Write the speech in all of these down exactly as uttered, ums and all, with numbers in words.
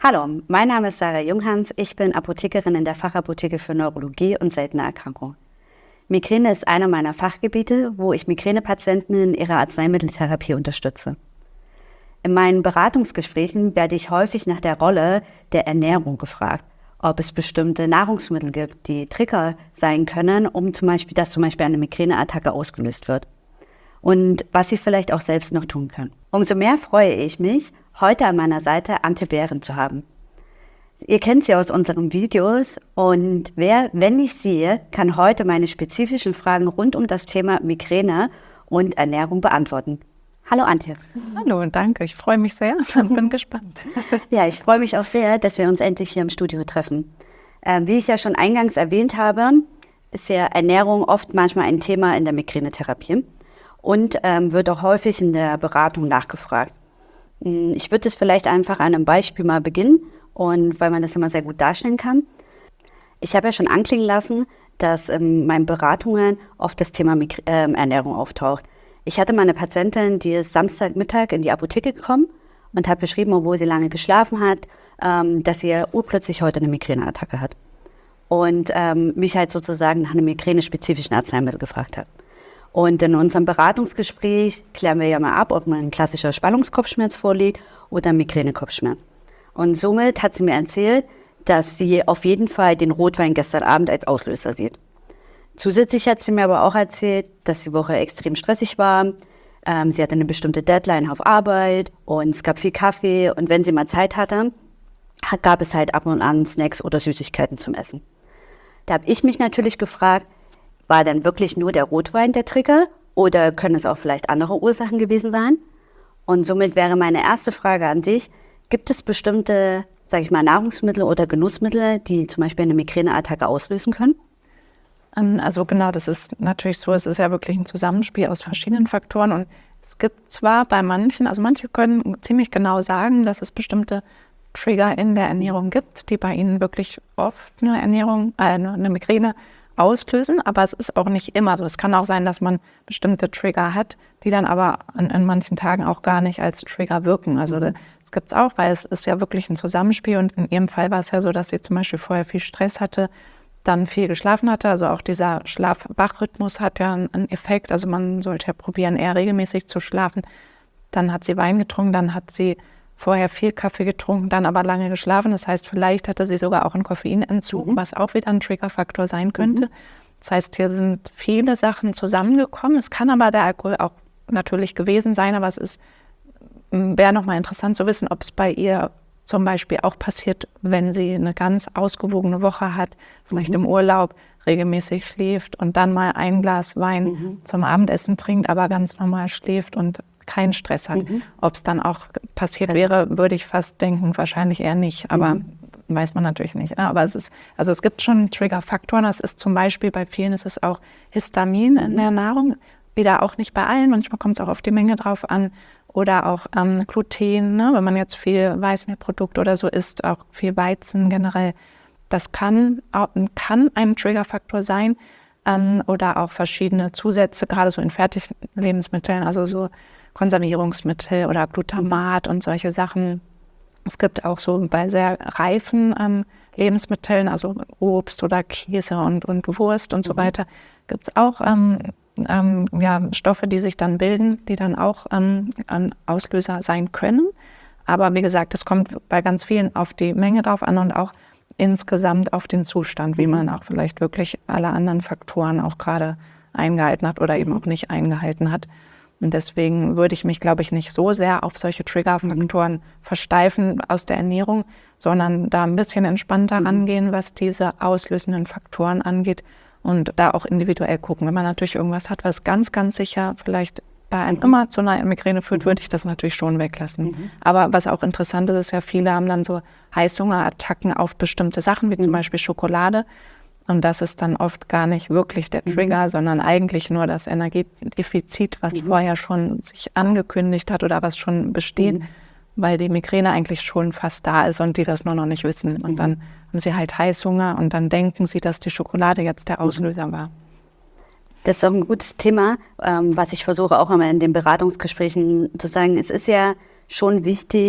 Hallo, mein Name ist Sarah Junghans. Ich bin Apothekerin in der Fachapotheke für Neurologie und seltene Erkrankungen. Migräne ist einer meiner Fachgebiete, wo ich Migränepatienten in ihrer Arzneimitteltherapie unterstütze. In meinen Beratungsgesprächen werde ich häufig nach der Rolle der Ernährung gefragt, ob es bestimmte Nahrungsmittel gibt, die Trigger sein können, um zum Beispiel, dass zum Beispiel eine Migräneattacke ausgelöst wird. Und was sie vielleicht auch selbst noch tun können. Umso mehr freue ich mich, heute an meiner Seite Antje Behrendt zu haben. Ihr kennt sie aus unseren Videos und wer, wenn ich sehe, kann heute meine spezifischen Fragen rund um das Thema Migräne und Ernährung beantworten. Hallo Antje. Hallo und danke, ich freue mich sehr und bin gespannt. Ja, ich freue mich auch sehr, dass wir uns endlich hier im Studio treffen. Ähm, wie ich ja schon eingangs erwähnt habe, ist ja Ernährung oft manchmal ein Thema in der Migränetherapie und ähm, wird auch häufig in der Beratung nachgefragt. Ich würde es vielleicht einfach an einem Beispiel mal beginnen, und weil man das immer sehr gut darstellen kann. Ich habe ja schon anklingen lassen, dass in meinen Beratungen oft das Thema Mig- äh, Ernährung auftaucht. Ich hatte mal eine Patientin, die ist Samstagmittag in die Apotheke gekommen und hat beschrieben, obwohl sie lange geschlafen hat, ähm, dass sie urplötzlich heute eine Migräneattacke hat. Und ähm, mich halt sozusagen nach einem migränespezifischen Arzneimittel gefragt hat. Und in unserem Beratungsgespräch klären wir ja mal ab, ob ein klassischer Spannungskopfschmerz vorliegt oder ein Migränekopfschmerz. Und somit hat sie mir erzählt, dass sie auf jeden Fall den Rotwein gestern Abend als Auslöser sieht. Zusätzlich hat sie mir aber auch erzählt, dass die Woche extrem stressig war. Ähm, sie hatte eine bestimmte Deadline auf Arbeit und es gab viel Kaffee. Und wenn sie mal Zeit hatte, gab es halt ab und an Snacks oder Süßigkeiten zum Essen. Da habe ich mich natürlich gefragt, war denn wirklich nur der Rotwein der Trigger oder können es auch vielleicht andere Ursachen gewesen sein? Und somit wäre meine erste Frage an dich, gibt es bestimmte, sage ich mal, Nahrungsmittel oder Genussmittel, die zum Beispiel eine Migräneattacke auslösen können? Also genau, das ist natürlich so, es ist ja wirklich ein Zusammenspiel aus verschiedenen Faktoren und es gibt zwar bei manchen, also manche können ziemlich genau sagen, dass es bestimmte Trigger in der Ernährung gibt, die bei ihnen wirklich oft eine Ernährung, äh, eine Migräne auslösen, aber es ist auch nicht immer so. Es kann auch sein, dass man bestimmte Trigger hat, die dann aber an, an manchen Tagen auch gar nicht als Trigger wirken. Also das, das gibt es auch, weil es ist ja wirklich ein Zusammenspiel und in ihrem Fall war es ja so, dass sie zum Beispiel vorher viel Stress hatte, dann viel geschlafen hatte. Also auch dieser Schlaf-Wach-Rhythmus hat ja einen, einen Effekt. Also man sollte ja probieren, eher regelmäßig zu schlafen. Dann hat sie Wein getrunken, dann hat sie vorher viel Kaffee getrunken, dann aber lange geschlafen. Das heißt, vielleicht hatte sie sogar auch einen Koffeinentzug, mhm. was auch wieder ein Triggerfaktor sein könnte. Mhm. Das heißt, hier sind viele Sachen zusammengekommen. Es kann aber der Alkohol auch natürlich gewesen sein, aber es ist, wäre nochmal interessant zu wissen, ob es bei ihr zum Beispiel auch passiert, wenn sie eine ganz ausgewogene Woche hat, vielleicht mhm. im Urlaub regelmäßig schläft und dann mal ein Glas Wein mhm. zum Abendessen trinkt, aber ganz normal schläft und keinen Stress hat. Mhm. Ob es dann auch passiert wäre, würde ich fast denken, wahrscheinlich eher nicht, aber mhm. weiß man natürlich nicht. Aber es ist, also es gibt schon Triggerfaktoren. Das ist zum Beispiel bei vielen ist es auch Histamin mhm. in der Nahrung. Wieder auch nicht bei allen, manchmal kommt es auch auf die Menge drauf an. Oder auch ähm, Gluten, ne? Wenn man jetzt viel Weißmehlprodukt oder so isst, auch viel Weizen generell. Das kann, auch, kann ein Triggerfaktor sein. Ähm, oder auch verschiedene Zusätze, gerade so in Fertiglebensmitteln, also so Konservierungsmittel oder Glutamat und solche Sachen. Es gibt auch so bei sehr reifen ähm, Lebensmitteln, also Obst oder Käse und, und Wurst und so mhm. weiter, gibt es auch ähm, ähm, ja, Stoffe, die sich dann bilden, die dann auch ähm, ein Auslöser sein können. Aber wie gesagt, es kommt bei ganz vielen auf die Menge drauf an und auch insgesamt auf den Zustand, wie man auch vielleicht wirklich alle anderen Faktoren auch gerade eingehalten hat oder eben auch nicht eingehalten hat. Und deswegen würde ich mich, glaube ich, nicht so sehr auf solche Triggerfaktoren versteifen aus der Ernährung, sondern da ein bisschen entspannter mhm. rangehen, was diese auslösenden Faktoren angeht und da auch individuell gucken. Wenn man natürlich irgendwas hat, was ganz, ganz sicher vielleicht bei einem mhm. immer zu einer Migräne führt, mhm. würde ich das natürlich schon weglassen. Mhm. Aber was auch interessant ist, ist ja, viele haben dann so Heißhungerattacken auf bestimmte Sachen, wie mhm. zum Beispiel Schokolade. Und das ist dann oft gar nicht wirklich der Trigger, mhm. sondern eigentlich nur das Energiedefizit, was mhm. vorher schon sich angekündigt hat oder was schon besteht, mhm. weil die Migräne eigentlich schon fast da ist und die das nur noch nicht wissen. Und mhm. dann haben sie halt Heißhunger und dann denken sie, dass die Schokolade jetzt der Auslöser mhm. war. Das ist auch ein gutes Thema, ähm, was ich versuche auch immer in den Beratungsgesprächen zu sagen. Es ist ja schon wichtig,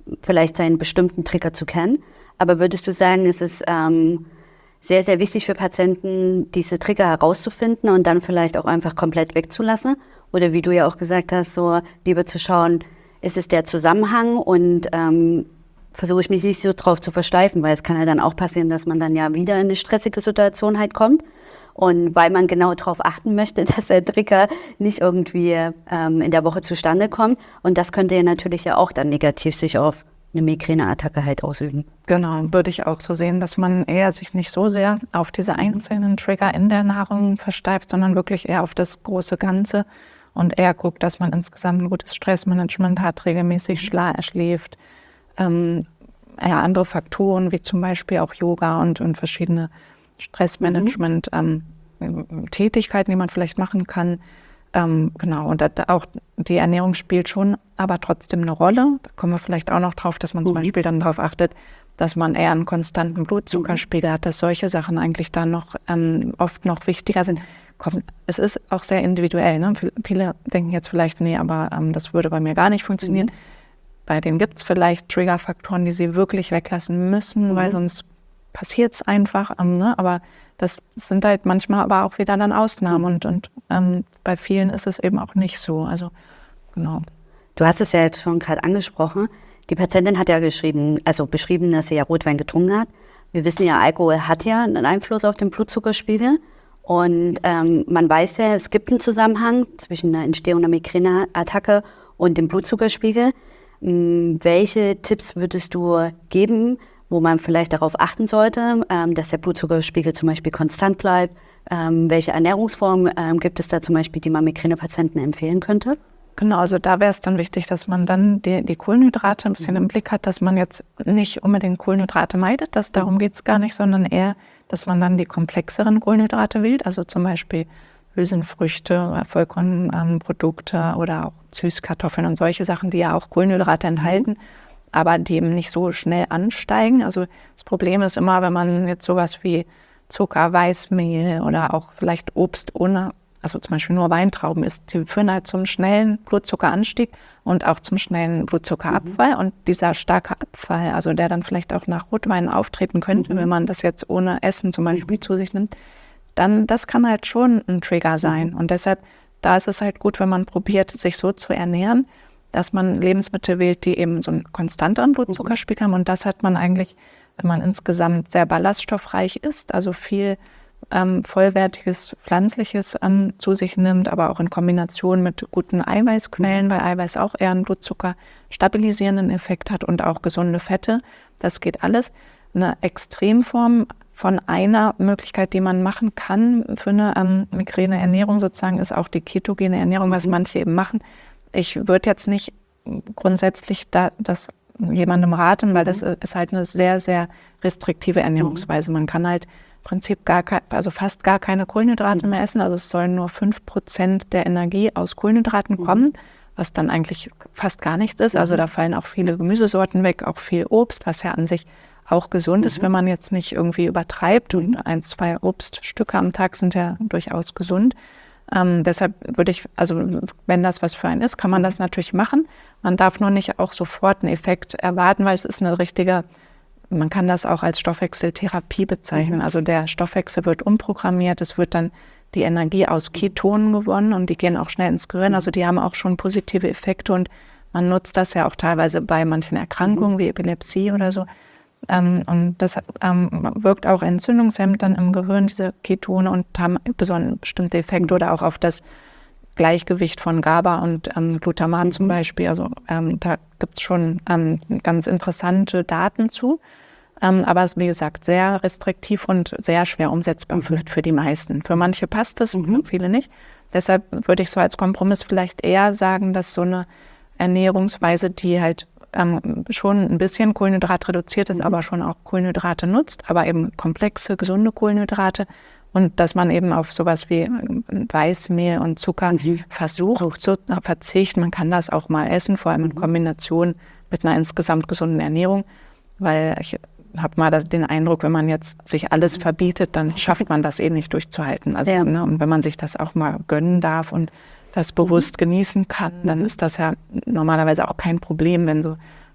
vielleicht seinen bestimmten Trigger zu kennen. Aber würdest du sagen, es ist ähm, sehr, sehr wichtig für Patienten, diese Trigger herauszufinden und dann vielleicht auch einfach komplett wegzulassen? Oder wie du ja auch gesagt hast, so lieber zu schauen, ist es der Zusammenhang und ähm, versuche ich mich nicht so drauf zu versteifen, weil es kann ja dann auch passieren, dass man dann ja wieder in eine stressige Situation halt kommt. Und weil man genau darauf achten möchte, dass der Trigger nicht irgendwie ähm, in der Woche zustande kommt. Und das könnte ja natürlich ja auch dann negativ sich auf eine Migräneattacke halt ausüben. Genau, würde ich auch so sehen, dass man eher sich nicht so sehr auf diese einzelnen Trigger in der Nahrung versteift, sondern wirklich eher auf das große Ganze und eher guckt, dass man insgesamt ein gutes Stressmanagement hat, regelmäßig schla- schläft, ähm, ja, andere Faktoren wie zum Beispiel auch Yoga und, und verschiedene Stressmanagement, mhm. ähm, Tätigkeiten, die man vielleicht machen kann. Ähm, genau, und da, da auch die Ernährung spielt schon aber trotzdem eine Rolle. Da kommen wir vielleicht auch noch drauf, dass man zum mhm. Beispiel dann darauf achtet, dass man eher einen konstanten Blutzuckerspiegel mhm. hat, dass solche Sachen eigentlich dann noch ähm, oft noch wichtiger sind. Komm, es ist auch sehr individuell. Ne? Viele denken jetzt vielleicht, nee, aber ähm, das würde bei mir gar nicht funktionieren. Mhm. Bei denen gibt es vielleicht Triggerfaktoren, die sie wirklich weglassen müssen, mhm. weil sonst passiert es einfach. Ähm, ne? Aber das sind halt manchmal aber auch wieder dann Ausnahmen und, und ähm, bei vielen ist es eben auch nicht so. Also genau. Du hast es ja jetzt schon gerade angesprochen. Die Patientin hat ja geschrieben, also beschrieben, dass sie ja Rotwein getrunken hat. Wir wissen ja, Alkohol hat ja einen Einfluss auf den Blutzuckerspiegel. Und ähm, man weiß ja, es gibt einen Zusammenhang zwischen der Entstehung der Migräneattacke und dem Blutzuckerspiegel. Ähm, welche Tipps würdest du geben, wo man vielleicht darauf achten sollte, ähm, dass der Blutzuckerspiegel zum Beispiel konstant bleibt? Ähm, welche Ernährungsformen ähm, gibt es da zum Beispiel, die man Migränepatienten empfehlen könnte? Genau, also da wäre es dann wichtig, dass man dann die, die Kohlenhydrate ein bisschen mhm. im Blick hat, dass man jetzt nicht unbedingt Kohlenhydrate meidet, das, darum geht es gar nicht, sondern eher, dass man dann die komplexeren Kohlenhydrate wählt, also zum Beispiel Hülsenfrüchte, Vollkornprodukte ähm, oder auch Süßkartoffeln und solche Sachen, die ja auch Kohlenhydrate enthalten. Mhm. aber die eben nicht so schnell ansteigen. Also das Problem ist immer, wenn man jetzt sowas wie Zucker, Weißmehl oder auch vielleicht Obst ohne, also zum Beispiel nur Weintrauben isst, die führen halt zum schnellen Blutzuckeranstieg und auch zum schnellen Blutzuckerabfall. Mhm. Und dieser starke Abfall, also der dann vielleicht auch nach Rotwein auftreten könnte, mhm. wenn man das jetzt ohne Essen zum Beispiel mhm. zu sich nimmt, dann das kann halt schon ein Trigger sein. Mhm. Und deshalb, da ist es halt gut, wenn man probiert, sich so zu ernähren, dass man Lebensmittel wählt, die eben so einen konstanteren Blutzuckerspiegel haben. Und das hat man eigentlich, wenn man insgesamt sehr ballaststoffreich ist, also viel ähm, vollwertiges Pflanzliches ähm, zu sich nimmt, aber auch in Kombination mit guten Eiweißquellen, weil Eiweiß auch eher einen Blutzucker stabilisierenden Effekt hat und auch gesunde Fette. Das geht alles. Eine Extremform von einer Möglichkeit, die man machen kann für eine ähm, Migräne-Ernährung sozusagen, ist auch die ketogene Ernährung, was manche eben machen. Ich würde jetzt nicht grundsätzlich da, das jemandem raten, weil das ist halt eine sehr, sehr restriktive Ernährungsweise. Man kann halt im Prinzip gar kein, also fast gar keine Kohlenhydrate mehr essen. Also es sollen nur fünf Prozent der Energie aus Kohlenhydraten kommen, was dann eigentlich fast gar nichts ist. Also da fallen auch viele Gemüsesorten weg, auch viel Obst, was ja an sich auch gesund ist, wenn man jetzt nicht irgendwie übertreibt. Und ein, zwei Obststücke am Tag sind ja durchaus gesund. Ähm, deshalb würde ich, also wenn das was für einen ist, kann man das natürlich machen. Man darf nur nicht auch sofort einen Effekt erwarten, weil es ist eine richtige, man kann das auch als Stoffwechseltherapie bezeichnen. Also der Stoffwechsel wird umprogrammiert, es wird dann die Energie aus Ketonen gewonnen und die gehen auch schnell ins Gehirn. Also die haben auch schon positive Effekte und man nutzt das ja auch teilweise bei manchen Erkrankungen wie Epilepsie oder so. Ähm, und das ähm, wirkt auch entzündungshemmend dann im Gehirn, diese Ketone, und haben besonders bestimmte Effekte oder auch auf das Gleichgewicht von GABA und ähm, Glutamat mhm. zum Beispiel. Also ähm, da gibt es schon ähm, ganz interessante Daten zu. Ähm, aber es ist, wie gesagt, sehr restriktiv und sehr schwer umsetzbar mhm. für, für die meisten. Für manche passt es, mhm. für viele nicht. Deshalb würde ich so als Kompromiss vielleicht eher sagen, dass so eine Ernährungsweise, die halt Ähm, schon ein bisschen Kohlenhydrat reduziert ist, mhm. aber schon auch Kohlenhydrate nutzt, aber eben komplexe, gesunde Kohlenhydrate, und dass man eben auf sowas wie Weißmehl und Zucker mhm. versucht zu verzichten. Man kann das auch mal essen, vor allem in Kombination mit einer insgesamt gesunden Ernährung, weil ich habe mal den Eindruck, wenn man jetzt sich alles verbietet, dann schafft man das eh nicht durchzuhalten. Also, ja. ne, und wenn man sich das auch mal gönnen darf und das bewusst mhm. genießen kann, dann ist das ja normalerweise auch kein Problem, wenn so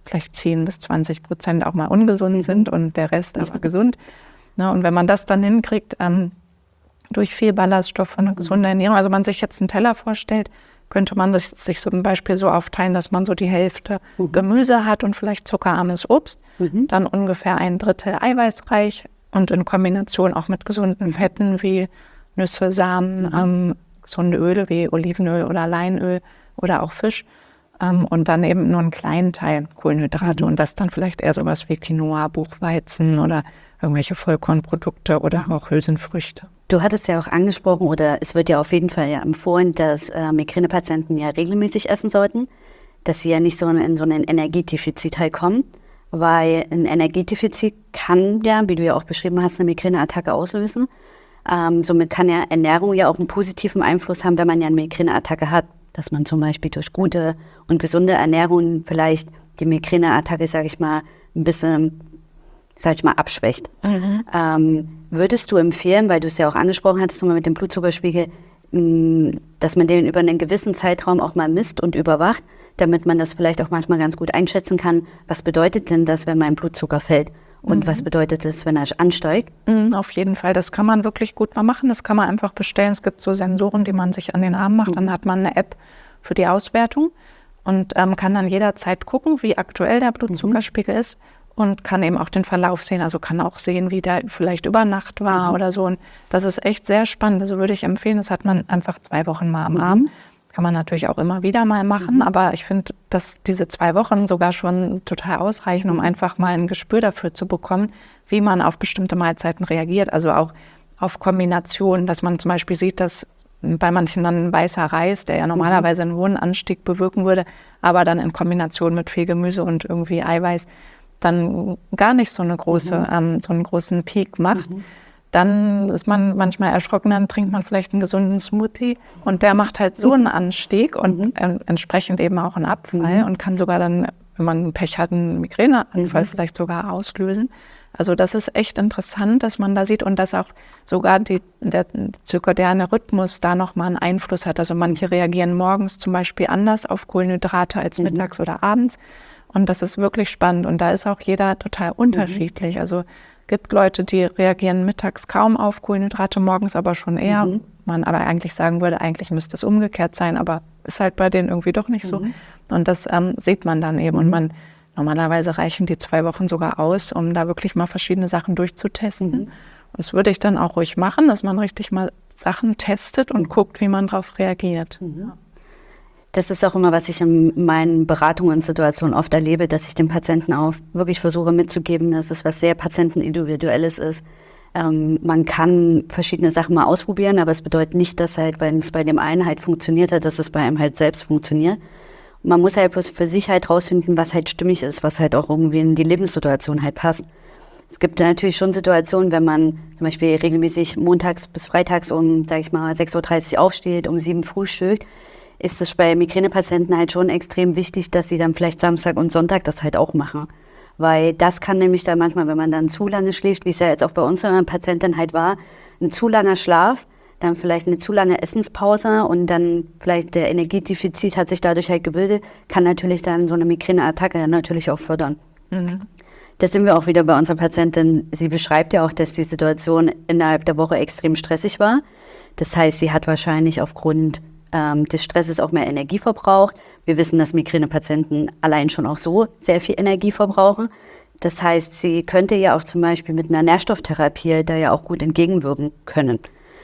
vielleicht zehn bis zwanzig Prozent auch mal ungesund mhm. sind und der Rest aber gesund. Na, und wenn man das dann hinkriegt, ähm, durch viel Ballaststoff und eine gesunde Ernährung, also man sich jetzt einen Teller vorstellt, könnte man das sich zum Beispiel so aufteilen, dass man so die Hälfte mhm. Gemüse hat und vielleicht zuckerarmes Obst, mhm. dann ungefähr ein Drittel eiweißreich und in Kombination auch mit gesunden Fetten wie Nüsse, Samen, mhm. ähm, gesunde Öle wie Olivenöl oder Leinöl oder auch Fisch ähm, und dann eben nur einen kleinen Teil Kohlenhydrate mhm. und das dann vielleicht eher sowas wie Quinoa, Buchweizen oder irgendwelche Vollkornprodukte oder auch Hülsenfrüchte. Du hattest ja auch angesprochen, oder es wird ja auf jeden Fall ja empfohlen, dass äh, Migränepatienten ja regelmäßig essen sollten, dass sie ja nicht so in so ein Energiedefizit halt kommen, weil ein Energiedefizit kann ja, wie du ja auch beschrieben hast, eine Migräneattacke auslösen. Ähm, somit kann ja Ernährung ja auch einen positiven Einfluss haben, wenn man ja eine Migräneattacke hat, dass man zum Beispiel durch gute und gesunde Ernährung vielleicht die Migräneattacke, sage ich mal, ein bisschen, sag ich mal, abschwächt. Mhm. Ähm, würdest du empfehlen, weil du es ja auch angesprochen hattest, nochmal mit dem Blutzuckerspiegel, mh, dass man den über einen gewissen Zeitraum auch mal misst und überwacht, damit man das vielleicht auch manchmal ganz gut einschätzen kann, was bedeutet denn das, wenn mein Blutzucker fällt? Und mhm. was bedeutet das, wenn er ansteigt? Mhm, auf jeden Fall, das kann man wirklich gut mal machen. Das kann man einfach bestellen. Es gibt so Sensoren, die man sich an den Arm macht. Mhm. Dann hat man eine App für die Auswertung und ähm, kann dann jederzeit gucken, wie aktuell der Blutzuckerspiegel mhm. ist und kann eben auch den Verlauf sehen. Also kann auch sehen, wie der vielleicht über Nacht war mhm. oder so. Und das ist echt sehr spannend. Also würde ich empfehlen, das hat man einfach zwei Wochen mal am mhm. Arm. Kann man natürlich auch immer wieder mal machen, mhm. aber ich finde, dass diese zwei Wochen sogar schon total ausreichen, um einfach mal ein Gespür dafür zu bekommen, wie man auf bestimmte Mahlzeiten reagiert. Also auch auf Kombinationen, dass man zum Beispiel sieht, dass bei manchen dann weißer Reis, der ja normalerweise einen hohen Anstieg bewirken würde, aber dann in Kombination mit viel Gemüse und irgendwie Eiweiß dann gar nicht so eine große, mhm. ähm, so einen großen Peak macht. Mhm. Dann ist man manchmal erschrocken, dann trinkt man vielleicht einen gesunden Smoothie und der macht halt so einen Anstieg und mhm. äh, entsprechend eben auch einen Abfall mhm. und kann sogar dann, wenn man Pech hat, einen Migräneanfall mhm. vielleicht sogar auslösen. Also das ist echt interessant, dass man da sieht und dass auch sogar die, der zirkadiane Rhythmus da nochmal einen Einfluss hat. Also manche reagieren morgens zum Beispiel anders auf Kohlenhydrate als mhm. mittags oder abends und das ist wirklich spannend und da ist auch jeder total unterschiedlich. Mhm. Also gibt Leute, die reagieren mittags kaum auf Kohlenhydrate, morgens aber schon eher. Mhm. Man aber eigentlich sagen würde, eigentlich müsste es umgekehrt sein, aber ist halt bei denen irgendwie doch nicht mhm. so. Und das ähm, sieht man dann eben. Mhm. Und man normalerweise reichen die zwei Wochen sogar aus, um da wirklich mal verschiedene Sachen durchzutesten. Mhm. Und das würde ich dann auch ruhig machen, dass man richtig mal Sachen testet und mhm. guckt, wie man darauf reagiert. Mhm. Das ist auch immer, was ich in meinen Beratungen und Situationen oft erlebe, dass ich den Patienten auch wirklich versuche mitzugeben, dass es was sehr Patientenindividuelles ist. Ähm, man kann verschiedene Sachen mal ausprobieren, aber es bedeutet nicht, dass halt, wenn es bei dem einen halt funktioniert hat, dass es bei einem halt selbst funktioniert. Und man muss halt bloß für sich halt rausfinden, was halt stimmig ist, was halt auch irgendwie in die Lebenssituation halt passt. Es gibt natürlich schon Situationen, wenn man zum Beispiel regelmäßig montags bis freitags um, sag ich mal, sechs Uhr dreißig aufsteht, um sieben frühstückt, ist es bei Migränepatienten halt schon extrem wichtig, dass sie dann vielleicht Samstag und Sonntag das halt auch machen. Weil das kann nämlich dann manchmal, wenn man dann zu lange schläft, wie es ja jetzt auch bei unserer Patientin halt war, ein zu langer Schlaf, dann vielleicht eine zu lange Essenspause und dann vielleicht der Energiedefizit hat sich dadurch halt gebildet, kann natürlich dann so eine Migräneattacke natürlich auch fördern. Mhm. Da sind wir auch wieder bei unserer Patientin. Sie beschreibt ja auch, dass die Situation innerhalb der Woche extrem stressig war. Das heißt, sie hat wahrscheinlich aufgrund des Stresses auch mehr Energie verbraucht. Wir wissen, dass Migränepatienten allein schon auch so sehr viel Energie verbrauchen. Das heißt, sie könnte ja auch zum Beispiel mit einer Nährstofftherapie da ja auch gut entgegenwirken können.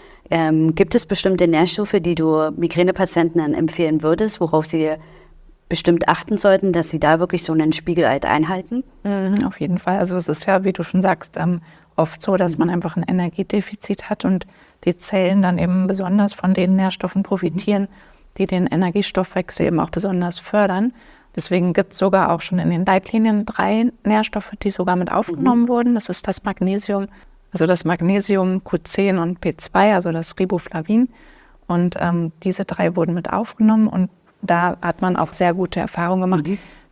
Ähm, gibt es bestimmte Nährstoffe, die du Migränepatienten dann empfehlen würdest, worauf sie bestimmt achten sollten, dass sie da wirklich so einen Spiegeleit einhalten? Mhm, auf jeden Fall. Also es ist ja, wie du schon sagst, ähm, oft so, dass man einfach ein Energiedefizit hat und die Zellen dann eben besonders von den Nährstoffen profitieren, die den Energiestoffwechsel eben auch besonders fördern. Deswegen gibt es sogar auch schon in den Leitlinien drei Nährstoffe, die sogar mit aufgenommen mhm. wurden. Das ist das Magnesium, also das Magnesium Q zehn und P zwei, also das Riboflavin. Und ähm, diese drei wurden mit aufgenommen und da hat man auch sehr gute Erfahrungen gemacht. Mhm. Es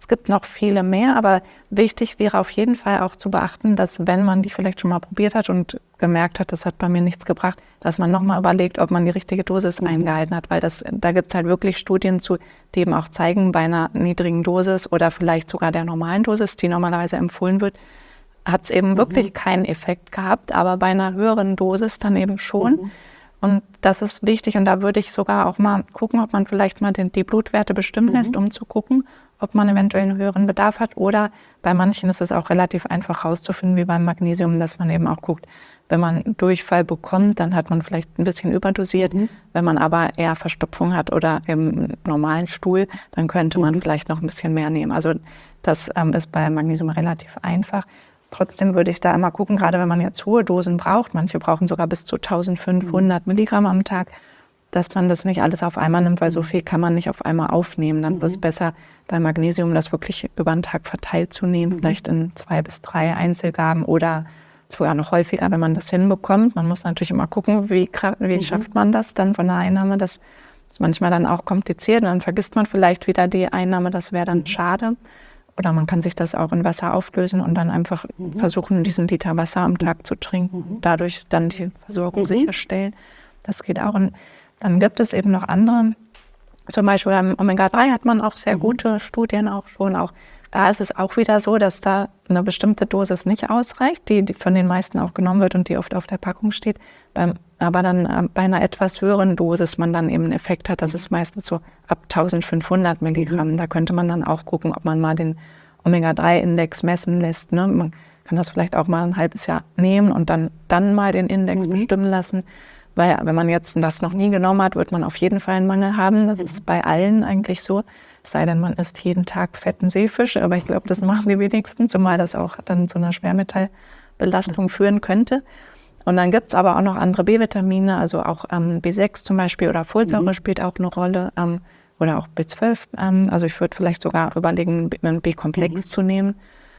Es gibt noch viele mehr, aber wichtig wäre auf jeden Fall auch zu beachten, dass wenn man die vielleicht schon mal probiert hat und gemerkt hat, das hat bei mir nichts gebracht, dass man nochmal überlegt, ob man die richtige Dosis mhm. eingehalten hat, weil das, da gibt es halt wirklich Studien zu, die eben auch zeigen, bei einer niedrigen Dosis oder vielleicht sogar der normalen Dosis, die normalerweise empfohlen wird, hat es eben mhm. wirklich keinen Effekt gehabt, aber bei einer höheren Dosis dann eben schon. Mhm. Und das ist wichtig und da würde ich sogar auch mal gucken, ob man vielleicht mal den, die Blutwerte bestimmen lässt, mhm. um zu gucken, ob man eventuell einen höheren Bedarf hat. Oder bei manchen ist es auch relativ einfach herauszufinden, wie beim Magnesium, dass man eben auch guckt, wenn man Durchfall bekommt, dann hat man vielleicht ein bisschen überdosiert. Mhm. Wenn man aber eher Verstopfung hat oder im normalen Stuhl, dann könnte man mhm. vielleicht noch ein bisschen mehr nehmen. Also das ähm, ist bei Magnesium relativ einfach. Trotzdem würde ich da immer gucken, gerade wenn man jetzt hohe Dosen braucht, manche brauchen sogar bis zu eintausendfünfhundert mhm. Milligramm am Tag, dass man das nicht alles auf einmal nimmt, weil so viel kann man nicht auf einmal aufnehmen. Dann mhm. ist es besser, bei Magnesium das wirklich über den Tag verteilt zu nehmen, mhm. vielleicht in zwei bis drei Einzelgaben oder sogar noch häufiger, wenn man das hinbekommt. Man muss natürlich immer gucken, wie, wie mhm. schafft man das dann von der Einnahme. Das ist manchmal dann auch kompliziert und dann vergisst man vielleicht wieder die Einnahme, das wäre dann mhm. schade. Oder man kann sich das auch in Wasser auflösen und dann einfach mhm. versuchen, diesen Liter Wasser am Tag zu trinken. Mhm. Dadurch dann die Versorgung mhm. sicherstellen. Das geht auch. Und dann gibt es eben noch andere. Zum Beispiel beim Omega drei hat man auch sehr mhm. gute Studien auch schon. Auch da ist es auch wieder so, dass da eine bestimmte Dosis nicht ausreicht, die, die von den meisten auch genommen wird und die oft auf der Packung steht. Beim, aber dann äh, bei einer etwas höheren Dosis man dann eben einen Effekt hat. Das ist meistens so ab eintausendfünfhundert Milligramm. Da könnte man dann auch gucken, ob man mal den Omega drei Index messen lässt. Ne? Man kann das vielleicht auch mal ein halbes Jahr nehmen und dann, dann mal den Index mhm. bestimmen lassen. Weil wenn man jetzt das noch nie genommen hat, wird man auf jeden Fall einen Mangel haben. Das mhm. ist bei allen eigentlich so. Es sei denn, man isst jeden Tag fetten Seefisch. Aber ich glaube, das machen die wenigsten, zumal das auch dann zu einer Schwermetallbelastung führen könnte. Und dann gibt es aber auch noch andere B-Vitamine, also auch ähm, B sechs zum Beispiel oder Folsäure mhm. spielt auch eine Rolle. Ähm, oder auch B zwölf. Ähm, also ich würde vielleicht sogar überlegen, einen B-Komplex mhm. zu nehmen.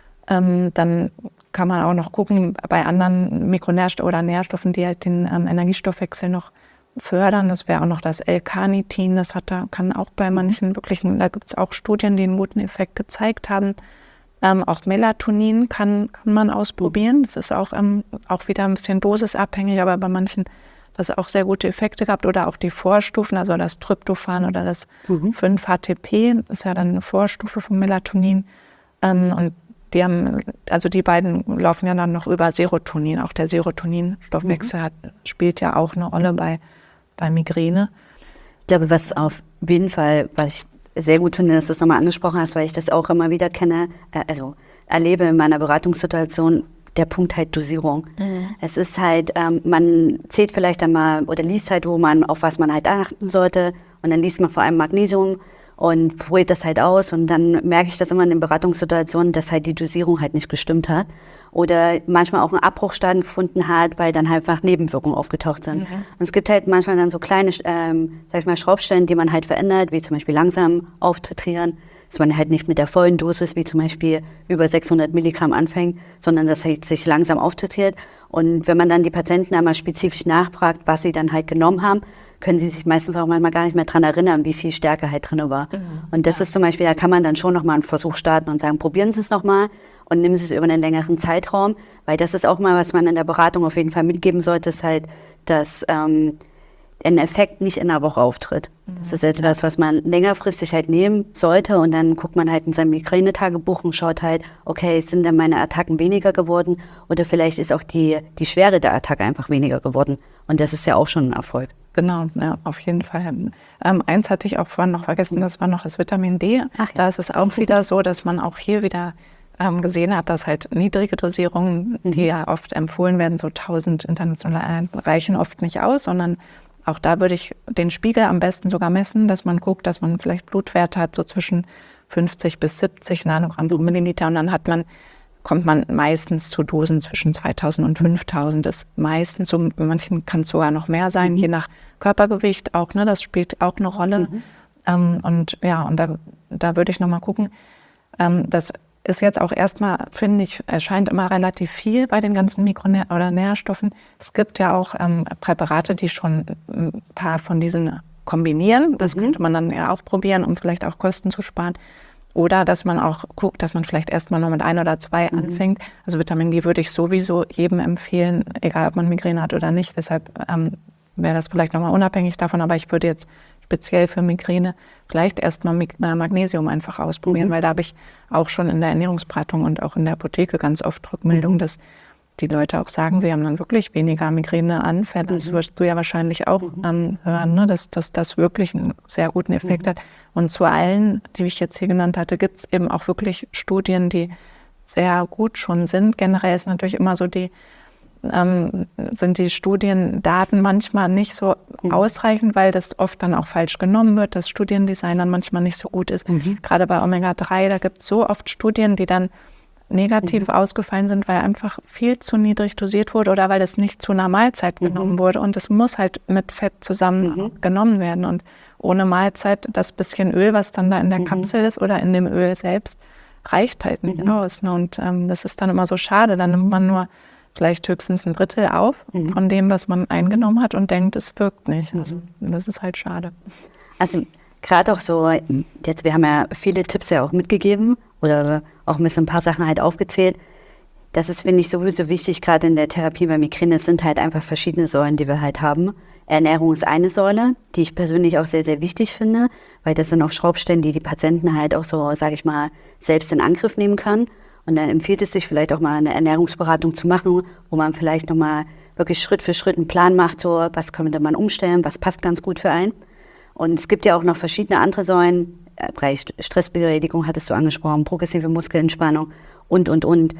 Ähm, dann kann man auch noch gucken, bei anderen Mikronährstoffen oder Nährstoffen, die halt den ähm, Energiestoffwechsel noch fördern. Das wäre auch noch das L-Carnitin. Das hat da, kann auch bei manchen wirklich, da gibt es auch Studien, die einen guten Effekt gezeigt haben. Ähm, auch Melatonin kann, kann man ausprobieren. Das ist auch, ähm, auch wieder ein bisschen dosisabhängig, aber bei manchen das auch sehr gute Effekte gehabt. Oder auch die Vorstufen, also das Tryptophan oder das mhm. fünf H T P, ist ja dann eine Vorstufe von Melatonin. Ähm, und die haben, also die beiden laufen ja dann noch über Serotonin. Auch der Serotoninstoffwechsel mhm. hat, spielt ja auch eine Rolle bei, bei Migräne. Ich glaube, was auf jeden Fall, was ich sehr gut finde, dass du es nochmal angesprochen hast, weil ich das auch immer wieder kenne, äh, also erlebe in meiner Beratungssituation, der Punkt halt Dosierung. Mhm. Es ist halt, ähm, man zählt vielleicht einmal oder liest halt, wo man, auf was man halt achten sollte und dann liest man vor allem Magnesium und probiert das halt aus und dann merke ich das immer in den Beratungssituationen, dass halt die Dosierung halt nicht gestimmt hat oder manchmal auch einen Abbruch stattgefunden hat, weil dann halt einfach Nebenwirkungen aufgetaucht sind. Mhm. Und es gibt halt manchmal dann so kleine, ähm, sag ich mal, Schraubstellen, die man halt verändert, wie zum Beispiel langsam auftitrieren, dass man halt nicht mit der vollen Dosis, wie zum Beispiel über sechshundert Milligramm anfängt, sondern dass halt sich langsam auftitriert. Und wenn man dann die Patienten einmal spezifisch nachfragt, was sie dann halt genommen haben, können sie sich meistens auch manchmal gar nicht mehr dran erinnern, wie viel Stärke halt drin war. Mhm. Und das ja. ist zum Beispiel, da kann man dann schon nochmal einen Versuch starten und sagen, probieren Sie es nochmal und nehmen Sie es über einen längeren Zeitraum, weil das ist auch mal, was man in der Beratung auf jeden Fall mitgeben sollte, ist halt, dass ähm, ein Effekt nicht in einer Woche auftritt. Mhm. Das ist etwas, was man längerfristig halt nehmen sollte und dann guckt man halt in seinem Migränetagebuch und schaut halt, okay, sind denn meine Attacken weniger geworden oder vielleicht ist auch die, die Schwere der Attacke einfach weniger geworden und das ist ja auch schon ein Erfolg. Genau, ja, auf jeden Fall. Ähm, eins hatte ich auch vorhin noch vergessen, das war noch das Vitamin D. Ach, da ist es auch wieder so, dass man auch hier wieder ähm, gesehen hat, dass halt niedrige Dosierungen, mhm. die ja oft empfohlen werden, so tausend international reichen oft nicht aus, sondern auch da würde ich den Spiegel am besten sogar messen, dass man guckt, dass man vielleicht Blutwerte hat, so zwischen fünfzig bis siebzig Nanogramm pro Milliliter und dann hat man kommt man meistens zu Dosen zwischen zweitausend und fünftausend. Das ist meistens so, bei manchen kann es sogar noch mehr sein, mhm. je nach Körpergewicht auch, ne, das spielt auch eine Rolle. Mhm. Ähm, und ja, und da, da würde ich nochmal gucken. Ähm, das ist jetzt auch erstmal, finde ich, erscheint immer relativ viel bei den ganzen Mikronähr- oder Nährstoffen. Es gibt ja auch ähm, Präparate, die schon ein paar von diesen kombinieren. Das mhm. könnte man dann ja auch probieren, um vielleicht auch Kosten zu sparen. Oder dass man auch guckt, dass man vielleicht erstmal nur mit ein oder zwei mhm. anfängt. Also Vitamin D würde ich sowieso jedem empfehlen, egal ob man Migräne hat oder nicht. Deshalb ähm, wäre das vielleicht nochmal unabhängig davon. Aber ich würde jetzt speziell für Migräne vielleicht erstmal Magnesium einfach ausprobieren, mhm. weil da habe ich auch schon in der Ernährungsberatung und auch in der Apotheke ganz oft Rückmeldungen, mhm. dass die Leute auch sagen, sie haben dann wirklich weniger Migräneanfälle. Mhm. Das wirst du ja wahrscheinlich auch mhm. ähm, hören, ne? dass, dass das wirklich einen sehr guten Effekt mhm. hat. Und zu allen, die ich jetzt hier genannt hatte, gibt es eben auch wirklich Studien, die sehr gut schon sind. Generell ist natürlich immer so die, ähm, sind die Studiendaten manchmal nicht so mhm. ausreichend, weil das oft dann auch falsch genommen wird, das Studiendesign dann manchmal nicht so gut ist. Mhm. Gerade bei Omega drei, da gibt es so oft Studien, die dann negativ mhm. ausgefallen sind, weil einfach viel zu niedrig dosiert wurde oder weil das nicht zu einer Mahlzeit mhm. genommen wurde. Und es muss halt mit Fett zusammen mhm. genommen werden. Und ohne Mahlzeit, das bisschen Öl, was dann da in der mhm. Kapsel ist oder in dem Öl selbst, reicht halt nicht mhm. aus. Ne? Und ähm, das ist dann immer so schade. Dann nimmt man nur vielleicht höchstens ein Drittel auf mhm. von dem, was man eingenommen hat und denkt, es wirkt nicht. Mhm. Also das ist halt schade. Also gerade auch so, jetzt, wir haben ja viele Tipps ja auch mitgegeben oder auch ein bisschen ein paar Sachen halt aufgezählt. Das ist, finde ich, sowieso wichtig, gerade in der Therapie bei Migräne. Es sind halt einfach verschiedene Säulen, die wir halt haben. Ernährung ist eine Säule, die ich persönlich auch sehr, sehr wichtig finde, weil das sind auch Schraubstellen, die die Patienten halt auch so, sage ich mal, selbst in Angriff nehmen können. Und dann empfiehlt es sich vielleicht auch mal eine Ernährungsberatung zu machen, wo man vielleicht nochmal wirklich Schritt für Schritt einen Plan macht, so was könnte man umstellen, was passt ganz gut für einen. Und es gibt ja auch noch verschiedene andere Säulen, Bereich Stressbewältigung hattest du angesprochen, progressive Muskelentspannung und, und, und.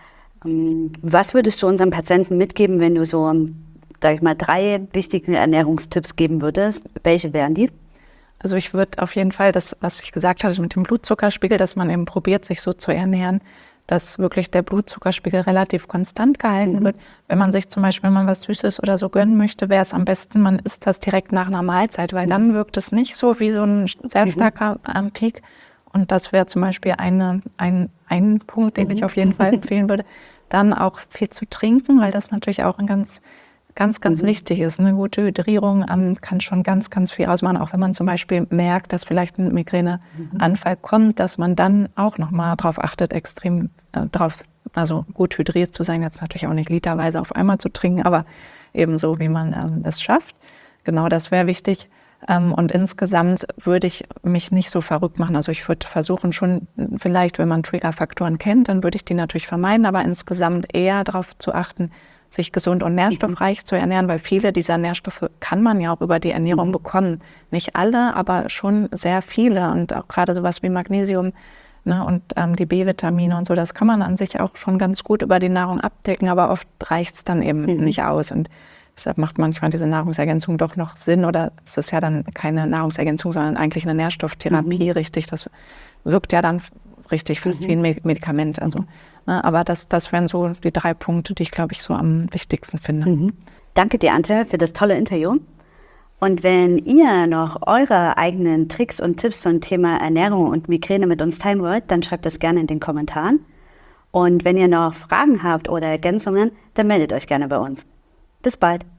Was würdest du unseren Patienten mitgeben, wenn du so, sag ich mal, drei wichtige Ernährungstipps geben würdest? Welche wären die? Also ich würde auf jeden Fall das, was ich gesagt hatte mit dem Blutzuckerspiegel, dass man eben probiert, sich so zu ernähren, dass wirklich der Blutzuckerspiegel relativ konstant gehalten mhm. wird. Wenn man sich zum Beispiel, wenn man was Süßes oder so gönnen möchte, wäre es am besten, man isst das direkt nach einer Mahlzeit, weil mhm. dann wirkt es nicht so wie so ein sehr starker mhm. Peak. Und das wäre zum Beispiel eine, ein, ein Punkt, den mhm. ich auf jeden Fall empfehlen würde. Dann auch viel zu trinken, weil das natürlich auch ein ganz, ganz, ganz mhm. wichtig ist. Eine gute Hydrierung ähm, kann schon ganz, ganz viel ausmachen. Auch wenn man zum Beispiel merkt, dass vielleicht ein Migräneanfall mhm. kommt, dass man dann auch nochmal darauf achtet, extrem äh, drauf, also gut hydriert zu sein. Jetzt natürlich auch nicht literweise auf einmal zu trinken, aber ebenso, wie man ähm, es schafft. Genau, das wäre wichtig. Ähm, und insgesamt würde ich mich nicht so verrückt machen. Also ich würde versuchen schon, vielleicht, wenn man Triggerfaktoren kennt, dann würde ich die natürlich vermeiden, aber insgesamt eher darauf zu achten, sich gesund und nährstoffreich mhm. zu ernähren, weil viele dieser Nährstoffe kann man ja auch über die Ernährung mhm. bekommen. Nicht alle, aber schon sehr viele und auch gerade sowas wie Magnesium, ne, und ähm, die B-Vitamine und so, das kann man an sich auch schon ganz gut über die Nahrung abdecken, aber oft reicht es dann eben mhm. nicht aus und deshalb macht manchmal diese Nahrungsergänzung doch noch Sinn oder es ist ja dann keine Nahrungsergänzung, sondern eigentlich eine Nährstofftherapie, mhm. richtig, das wirkt ja dann richtig fast mhm. wie ein Medikament, also mhm. aber das, das wären so die drei Punkte, die ich, glaube ich, so am wichtigsten finde. Mhm. Danke dir, Antje, für das tolle Interview. Und wenn ihr noch eure eigenen Tricks und Tipps zum Thema Ernährung und Migräne mit uns teilen wollt, dann schreibt das gerne in den Kommentaren. Und wenn ihr noch Fragen habt oder Ergänzungen, dann meldet euch gerne bei uns. Bis bald.